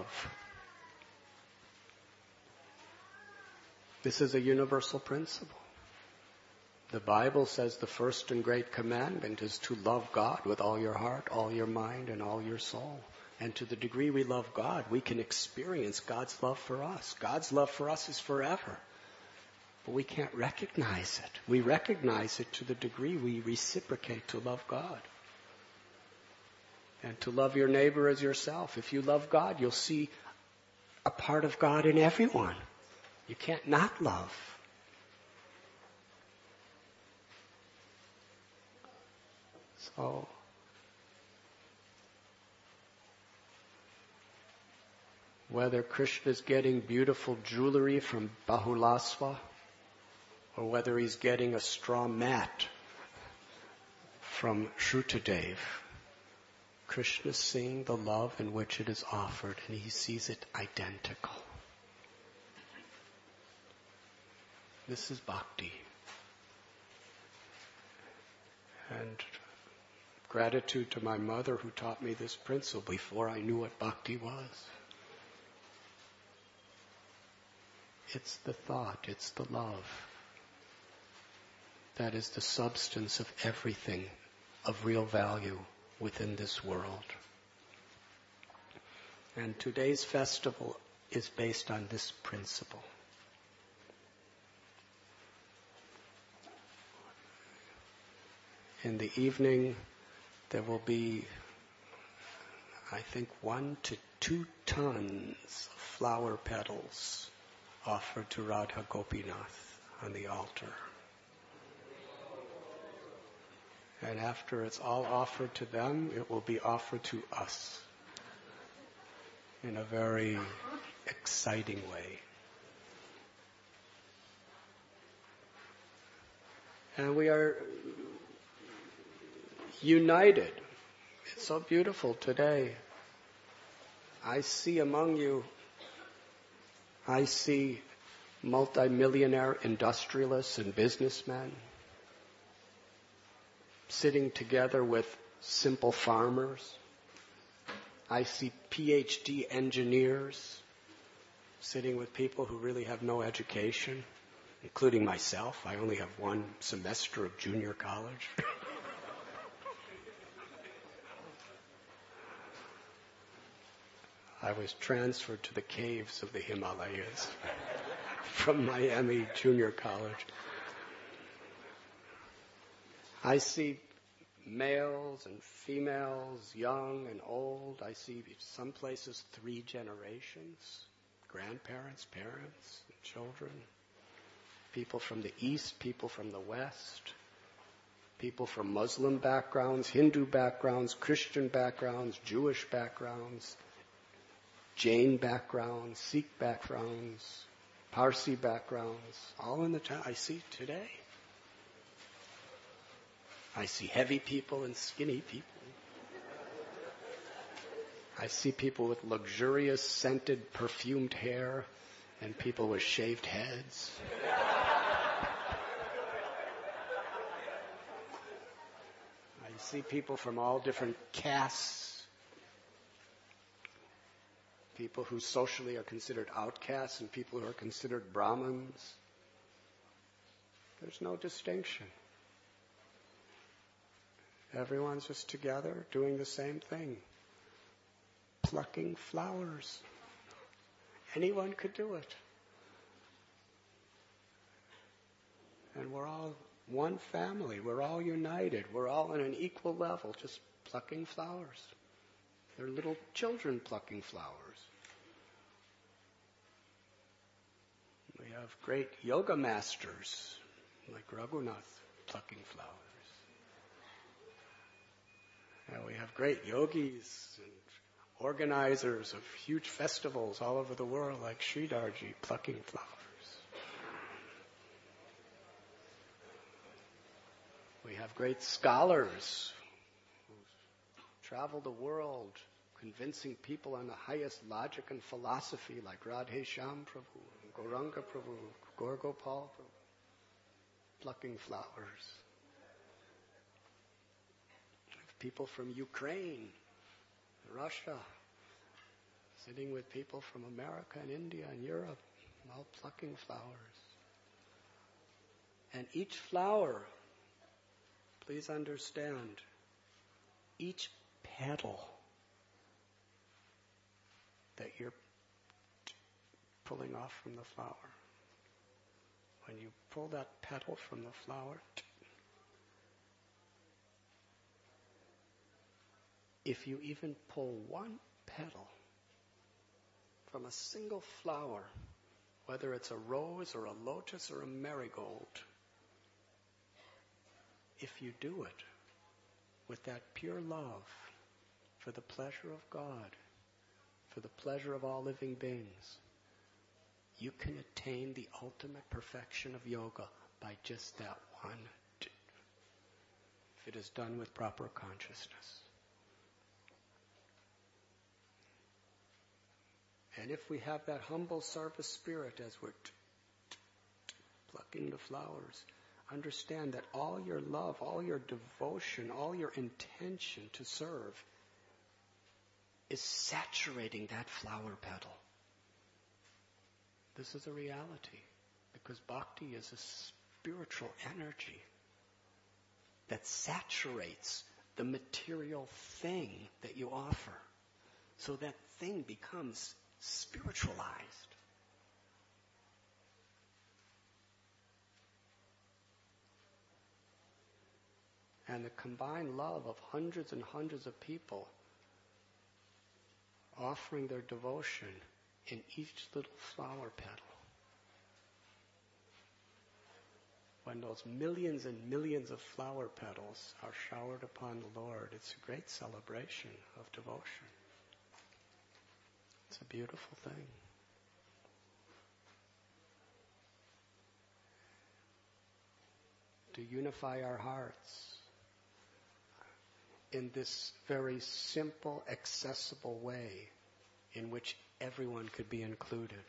This is a universal principle. The Bible says the first and great commandment is to love God with all your heart, all your mind, and all your soul. And to the degree we love God, we can experience God's love for us. God's love for us is forever. But we can't recognize it. We recognize it to the degree we reciprocate to love God. And to love your neighbor as yourself. If you love God, you'll see a part of God in everyone. You can't not love. So, whether Krishna's getting beautiful jewelry from Bahulasva, or whether he's getting a straw mat from Shrutadev, Krishna's seeing the love in which it is offered, and he sees it identical. This is bhakti. And gratitude to my mother who taught me this principle before I knew what bhakti was. It's the thought, it's the love. That is the substance of everything of real value within this world. And today's festival is based on this principle. In the evening, there will be, I think, one to two tons of flower petals offered to Radha Gopinath on the altar. And after it's all offered to them, it will be offered to us in a very exciting way. And we are united. It's so beautiful today. I see among you, I see multimillionaire industrialists and businessmen sitting together with simple farmers. I see P H D engineers sitting with people who really have no education, including myself. I only have one semester of junior college. I was transferred to the caves of the Himalayas from Miami Junior College. I see males and females, young and old. I see some places three generations, grandparents, parents, and children. People from the East, people from the West, people from Muslim backgrounds, Hindu backgrounds, Christian backgrounds, Jewish backgrounds, Jain backgrounds, Sikh backgrounds, Parsi backgrounds, all in the town. I see today. I see heavy people and skinny people. I see people with luxurious, scented, perfumed hair and people with shaved heads. I see people from all different castes. People who socially are considered outcasts and people who are considered Brahmins. There's no distinction. Everyone's just together doing the same thing. Plucking flowers. Anyone could do it. And we're all one family. We're all united. We're all on an equal level, just plucking flowers. They're little children plucking flowers. We have great yoga masters like Raghunath plucking flowers. And we have great yogis and organizers of huge festivals all over the world like Sridarji plucking flowers. We have great scholars who travel the world convincing people on the highest logic and philosophy like Radhe Shyam Prabhu, Gauranga Prabhu, Gaur Gopal Prabhu, plucking flowers. We have people from Ukraine, Russia, sitting with people from America and India and Europe, all plucking flowers. And each flower, please understand, each petal that you're pulling off from the flower, when you pull that petal from the flower, if you even pull one petal from a single flower, whether it's a rose or a lotus or a marigold, if you do it with that pure love for the pleasure of God, for the pleasure of all living beings, you can attain the ultimate perfection of yoga by just that one, if it is done with proper consciousness. And if we have that humble service spirit as we're t- t- t- plucking the flowers, understand that all your love, all your devotion, all your intention to serve is saturating that flower petal. This is a reality, because bhakti is a spiritual energy that saturates the material thing that you offer. So that thing becomes spiritualized. And the combined love of hundreds and hundreds of people offering their devotion in each little flower petal. When those millions and millions of flower petals are showered upon the Lord, it's a great celebration of devotion. It's a beautiful thing. To unify our hearts in this very simple, accessible way in which everyone could be included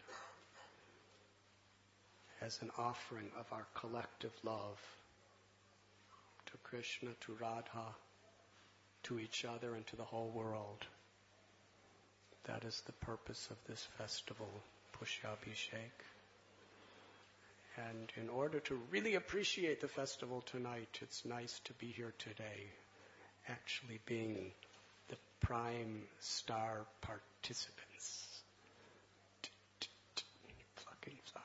as an offering of our collective love to Krishna, to Radha, to each other, and to the whole world. That is the purpose of this festival, Pushyabhishek. And in order to really appreciate the festival tonight, it's nice to be here today, actually being the prime star participants. Plucking flowers.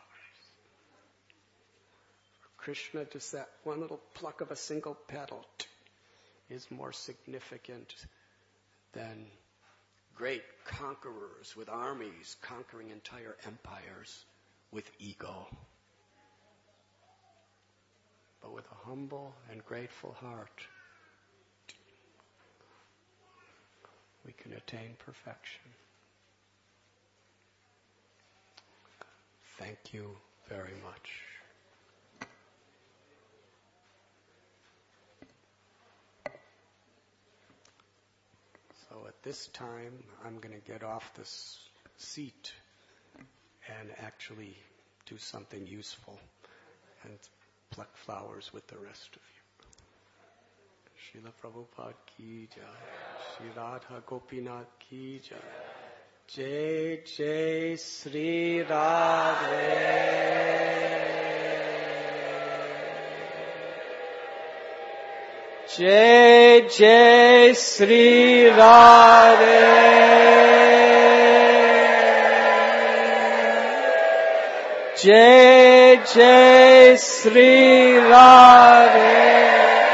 For Krishna, just that one little pluck of a single petal is more significant than great conquerors with armies conquering entire empires with ego. But with a humble and grateful heart, we can attain perfection. Thank you very much. So at this time, I'm going to get off this seat and actually do something useful and pluck flowers with the rest of you. Srila Prabhupada ki jai, Sri Radha Gopinath ki jai, Jai Jai Sri Radhe, Jai Jai Sri Radhe, Jai Jai Sri Radhe.